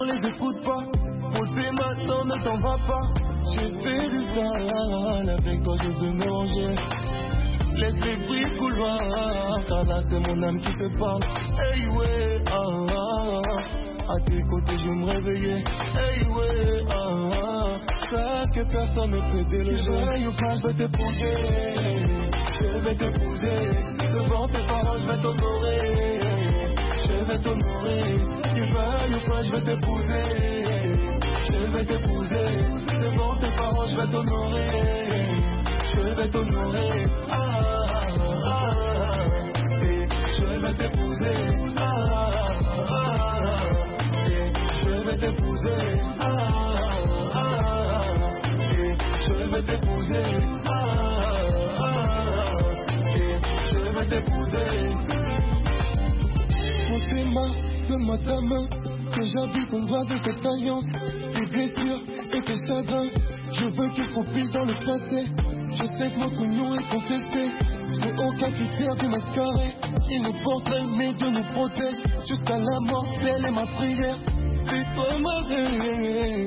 On les écoute pas, posez maintenant, ne t'en va pas. J'ai fait du sale, avec toi je veux me ranger. Laisse les bruits de couloir, car là c'est mon âme qui te parle. Hey ouais, à tes côtés je vais me réveiller. Hey ouais, ça que personne ne peut déloger. Ou pas, je vais t'épouser, je vais t'épouser. Devant tes parents je vais t'honorer, je vais t'honorer. Tu veuilles ou pas, je vais t'épouser, je vais t'épouser. Devant tes parents je vais t'honorer, je vais t'honorer. Je vais t'épouser, je vais t'épouser, je vais t'épouser, je vais t'épouser. Prends tes mains, donne-moi ta main, que j'habite en droit de cette alliance. Tes blessures et tes chagrins, je veux qu'ils propulsent dans le passé. Je sais que notre union est contestée, je n'ai aucun critère de mascarer. Il nous porterait, mais Dieu nous protège. Jusqu'à la mort, telle est ma prière. C'est toi ma vie,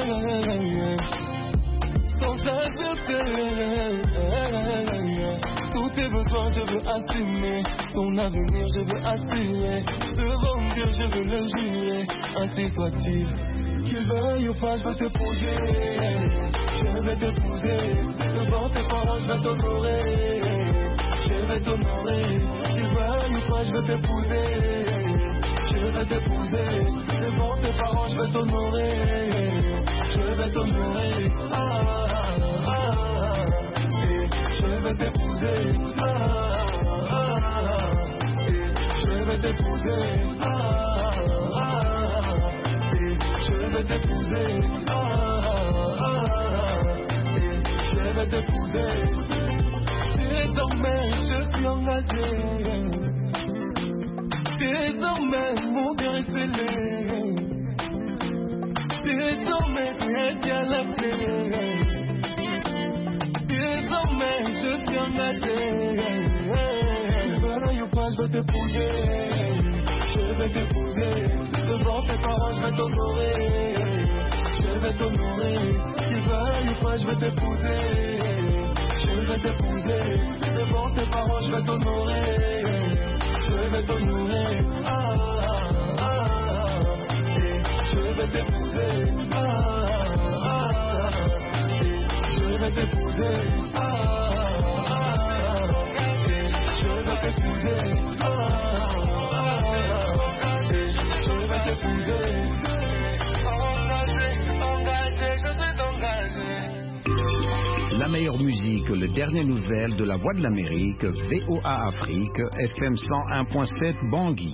sans accepter. Tous tes besoins, je veux assumer. Ton avenir, je veux assurer. Devant Dieu, je veux le jurer. Ainsi soit-il. Qu'il veuille ou pas, je veux t'épouser. Je vais t'épouser. Devant tes parents, je vais t'honorer. Je vais t'honorer. Qu'il veuille ou pas, je vais t'épouser. Je vais t'épouser. Devant tes parents, je vais t'honorer. Je vais t'honorer. Je vais t'épouser. Je vais t'épouser. Je vais t'épouser. Je vais t'épouser. Désormais je suis engagé. Désormais mon cœur est scellé. Désormais rien qu'à la clé. Désormais je suis engagé. Veuille ou pas, je vais t'épouser. Je vais t'épouser. Devant tes parents je vais t'honorer. Je vais t'honorer. Tu veuilles ou pas, je vais t'épouser. Je vais t'épouser. Devant tes parents je vais t'honorer. Je vais t'honorer. Je vais t'épouser. Je vais t'épouser. Je vais t'épouser. Je vais t'épouser. Engagé, je suis engagé. La meilleure musique, les dernières nouvelles de la Voix de l'Amérique, VOA Afrique, FM 101.7 Bangui.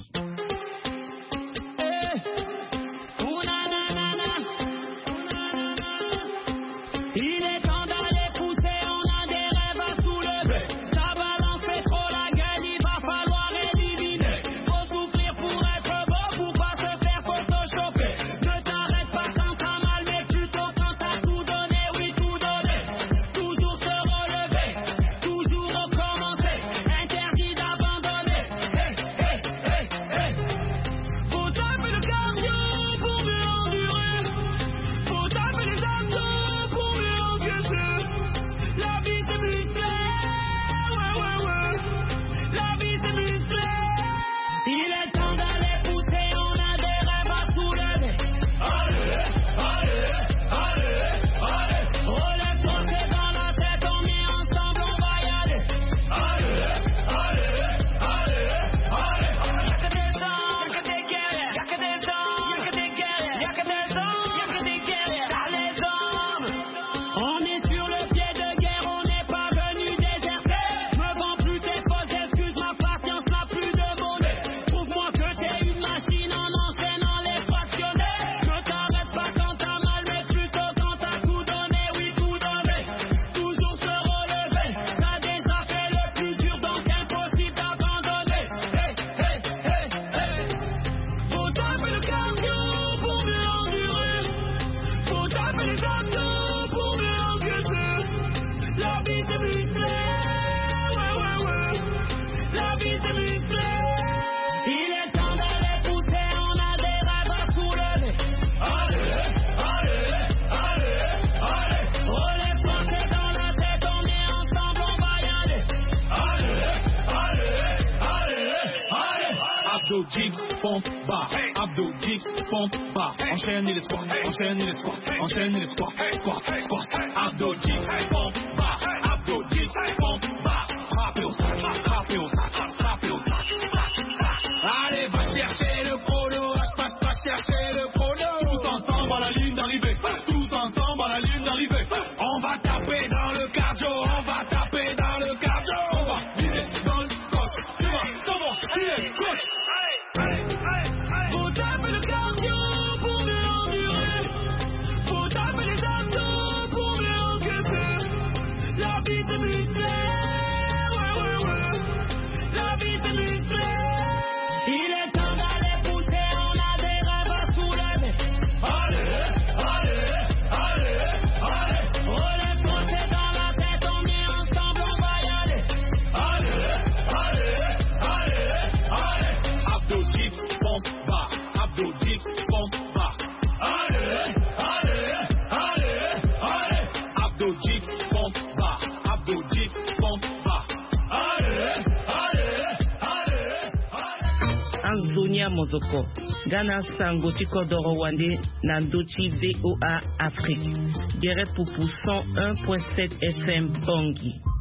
Hey, hey, hey. pompe, bar, abdos, dips, pompe, bar, enchaîne les squats, enchaîne les squats, enchaîne les squats, squat, squat, abdos, dips, pompe, bar, abdos, dips, pompe, bar, frappez au sac, frappez au sac, frappez au sac. Allez, va chercher le chrono, va chercher le chrono. Tous ensemble à la ligne d'arrivée, tous ensemble à la ligne d'arrivée. On va taper dans le cardio, on va taper dans le cardio. On va vider dans le coach, tu vas savoir qui est coach. Faut taper le cardio pour mieux endurer. Faut taper les abdos pour mieux encaisser. La vie c'est musclé, ouais. La vie c'est musclé. Il est temps d'aller pousser, on a des rêves à soulever. Allez. Relève-toi, c'est dans la tête, on est ensemble, on va y aller. Allez. Abdos, dips, pompe, bar, abdos, dips, pompe, bar. Allez. Abdos, dips, pompe, bar, abdos, dips, pompe, bar. Allez. Anzonia Mozoko, Ghana Sango Chikodoro Wande, Nandochi VOA Afrique. Guerre Poupou 101.7 FM Bangui.